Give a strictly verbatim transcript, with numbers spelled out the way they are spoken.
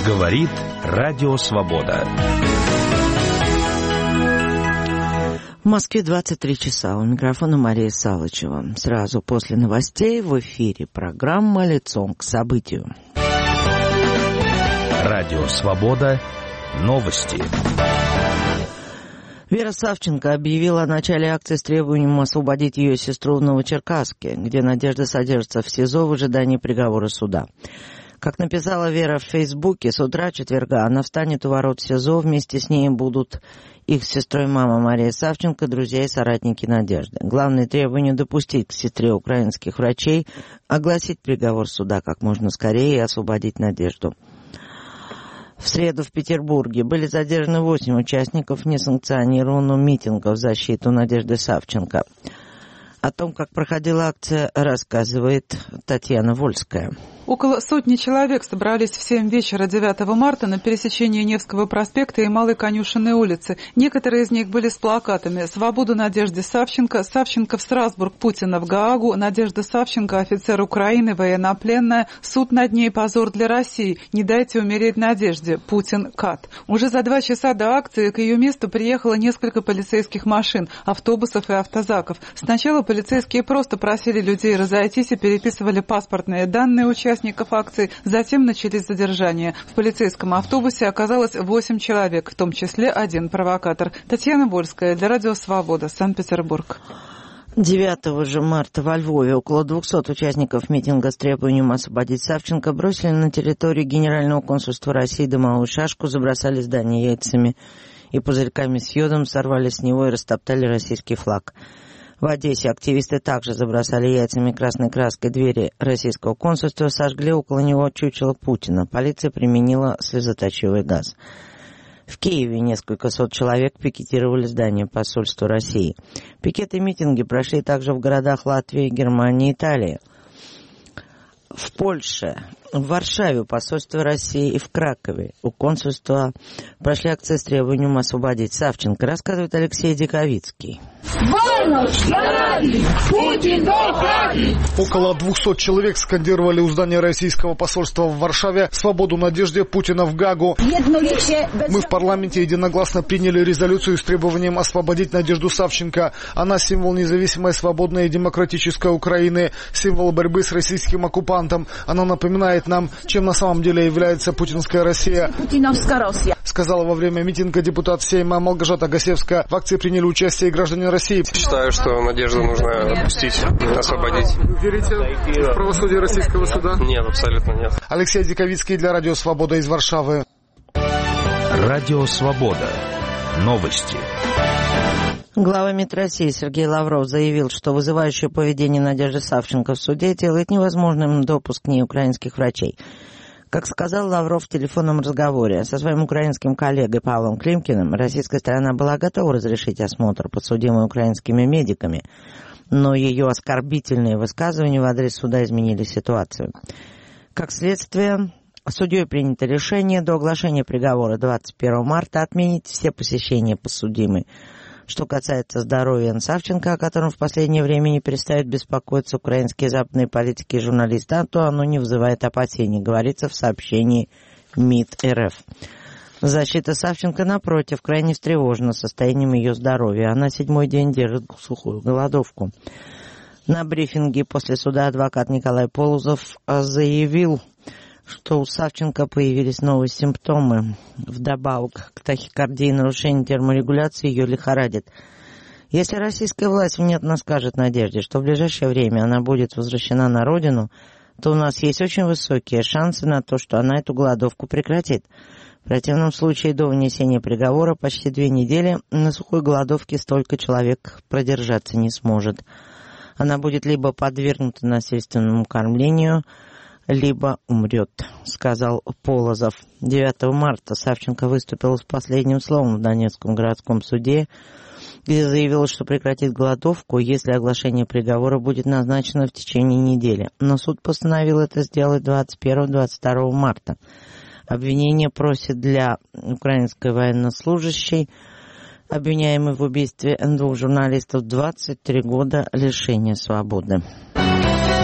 Говорит Радио Свобода. В Москве двадцать три часа. У микрофона Мария Салычева. Сразу после новостей в эфире программа «Лицом к событию». Радио Свобода. Новости. Вера Савченко объявила о начале акции с требованием освободить ее сестру в Новочеркасске, где Надежда содержится в СИЗО в ожидании приговора суда. Как написала Вера в Фейсбуке, с утра четверга она встанет у ворот СИЗО. Вместе с ней будут их с сестрой мама Мария Савченко, друзья и соратники Надежды. Главное требование — допустить к сестре украинских врачей, огласить приговор суда как можно скорее и освободить Надежду. В среду в Петербурге были задержаны восемь участников несанкционированного митинга в защиту Надежды Савченко. О том, как проходила акция, рассказывает Татьяна Вольская. Около сотни человек собрались в семь вечера девятого марта на пересечении Невского проспекта и Малой Конюшенной улицы. Некоторые из них были с плакатами: «Свободу Надежде Савченко», «Савченко в Страсбург», «Путина в Гаагу», «Надежда Савченко, офицер Украины, военнопленная», «Суд над ней, позор для России», «Не дайте умереть Надежде», «Путин кат». Уже за два часа до акции к ее месту приехало несколько полицейских машин, автобусов и автозаков. Сначала полицейские просто просили людей разойтись и переписывали паспортные данные участников акции, затем начались задержания. В полицейском автобусе оказалось восемь человек, в том числе один провокатор. Татьяна Вольская для Радио Свобода, Санкт-Петербург. девятого же марта во Львове около двухсот участников митинга с требованием освободить Савченко бросили на территорию Генерального консульства России дымовую шашку, забросали здание яйцами и пузырьками с йодом, сорвали с него и растоптали российский флаг. В Одессе активисты также забросали яйцами красной краской двери российского консульства, сожгли около него чучело Путина. Полиция применила слезоточивый газ. В Киеве несколько сот человек пикетировали здание посольства России. Пикеты и митинги прошли также в городах Латвии, Германии и Италии. В Польше, в Варшаве у посольства России и в Кракове у консульства прошли акции с требованием освободить Савченко, рассказывает Алексей Диковицкий. Около двухсот человек скандировали у здания российского посольства в Варшаве «Свободу Надежде, Путина в Гаагу». Мы в парламенте единогласно приняли резолюцию с требованием освободить Надежду Савченко. Она символ независимой, свободной и демократической Украины, символ борьбы с российским оккупантом. Она напоминает нам, чем на самом деле является путинская Россия, сказала во время митинга депутат Сейма Малгожата Гасевская. В акции приняли участие и граждане России. Считаю, что Надежду нужно отпустить, освободить. Верите в правосудие российского суда? Нет, абсолютно нет. Алексей Диковицкий для Радио Свобода из Варшавы. Радио Свобода. Новости. Глава МИД России Сергей Лавров заявил, что вызывающее поведение Надежды Савченко в суде делает невозможным допуск к ней украинских врачей. Как сказал Лавров в телефонном разговоре со своим украинским коллегой Павлом Климкиным, российская сторона была готова разрешить осмотр подсудимой украинскими медиками, но ее оскорбительные высказывания в адрес суда изменили ситуацию. Как следствие, судьей принято решение до оглашения приговора двадцать первого марта отменить все посещения подсудимой. Что касается здоровья Н. Савченко, о котором в последнее время не перестают беспокоиться украинские западные политики и журналисты, то оно не вызывает опасений, говорится в сообщении МИД РФ. Защита Савченко, напротив, крайне встревожена состоянием ее здоровья. Она седьмой день держит сухую голодовку. На брифинге после суда адвокат Николай Полозов заявил, что у Савченко появились новые симптомы. Вдобавок к тахикардии и нарушению терморегуляции ее лихорадит. Если российская власть внятно скажет Надежде, что в ближайшее время она будет возвращена на родину, то у нас есть очень высокие шансы на то, что она эту голодовку прекратит. В противном случае до вынесения приговора почти две недели на сухой голодовке столько человек продержаться не сможет. Она будет либо подвергнута насильственному кормлению, либо умрет, сказал Полозов. девятого марта Савченко выступила с последним словом в Донецком городском суде, где заявила, что прекратит голодовку, если оглашение приговора будет назначено в течение недели. Но суд постановил это сделать двадцать первого — двадцать второго марта. Обвинение просит для украинской военнослужащей, обвиняемой в убийстве двух журналистов, двадцать три года лишения свободы.